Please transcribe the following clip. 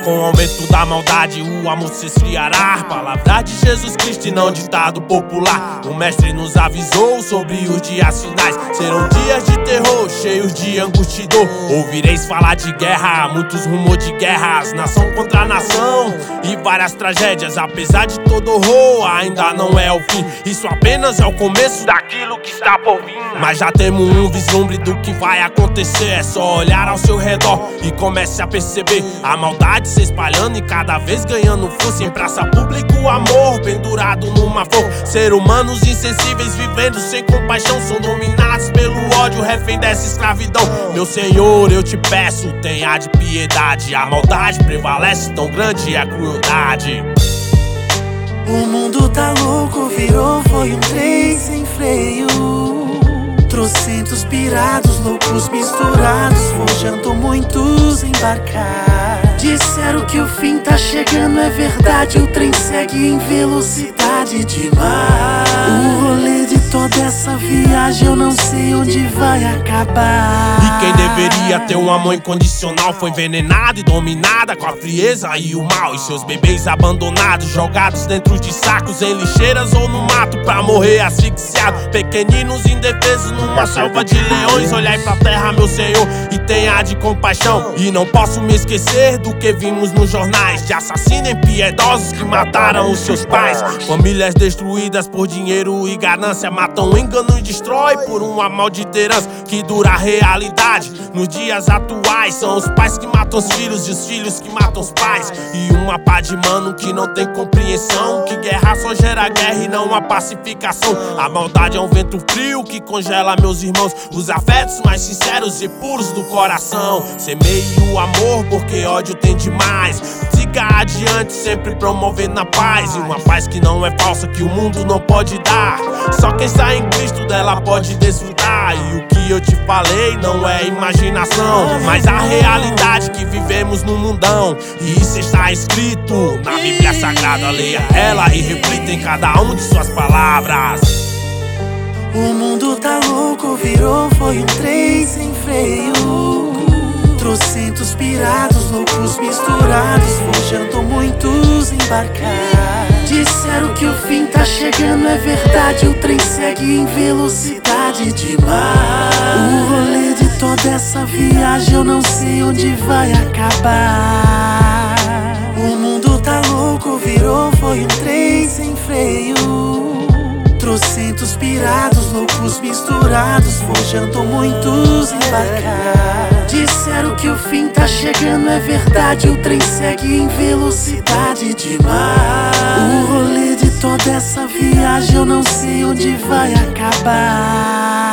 Com o aumento da maldade o amor se esfriará. Palavra de Jesus Cristo e não ditado popular. O mestre nos avisou sobre os dias finais. Serão dias de terror, cheios de angústia e dor. Ouvireis falar de guerra, muitos rumores de guerras, nação contra nação e várias tragédias. Apesar de todo horror, ainda não é o fim. Isso apenas é o começo daquilo que está por vir. Mas já temos um vislumbre do que vai acontecer. É só olhar ao seu redor e comece a perceber a maldade se espalhando e cada vez ganhando força. Em praça pública o amor pendurado numa flor. Ser humanos insensíveis vivendo sem compaixão, são dominados pelo ódio, refém dessa escravidão. Meu Senhor, eu te peço, tenha de piedade. A maldade prevalece, tão grande é a crueldade. O mundo tá louco, virou, foi um trem sem freio. Trocentos pirados, loucos misturados, forjando muitos embarcar. Disseram que o fim tá chegando, é verdade, o trem segue em velocidade demais. O rolê de toda essa viagem eu não sei onde vai acabar. E quem deveria ter um amor incondicional foi envenenada e dominada com a frieza e o mal. E seus bebês abandonados, jogados dentro de sacos, em lixeiras ou no mato pra morrer asfixiado. Pequeninos indefesos numa selva de leões. Olhai pra terra, meu Senhor, e tenha de compaixão. E não posso me esquecer do que vimos nos jornais, de assassinos impiedosos que mataram os seus pais. Famílias destruídas por dinheiro e ganância, matam, enganam e destrói por uma maldita herança que dura a realidade. Nos dias atuais são os pais que matam os filhos e os filhos que matam os pais. E uma pá de mano que não tem compreensão, que guerra só gera guerra e não há pacificação. A maldade é um vento frio que congela, meus irmãos, os afetos mais sinceros e puros do coração. Semeie o amor porque ódio tem demais. Siga adiante sempre promovendo a paz, e uma paz que não é falsa, que o mundo não pode dar. Só quem está em Cristo dela pode desfrutar. E o que eu te falei não é imaginação, mas a realidade que vivemos no mundão. E isso está escrito na Bíblia Sagrada. Leia ela e reflita em cada uma de suas palavras. O mundo tá louco, virou, foi um trem sem freio. Trocentos pirados, loucos misturados, forjando muitos embarcar. Disseram que o fim tá chegando, é verdade, o trem segue em velocidade demais. O rolê de toda essa viagem eu não sei onde vai acabar. O mundo tá louco, virou, foi um trem sem freio. Trocentos pirados, loucos misturados, forjando muitos embarcar. Disseram que o fim tá chegando, é verdade, o trem segue em velocidade demais. O rolê de toda essa viagem eu não sei onde vai acabar.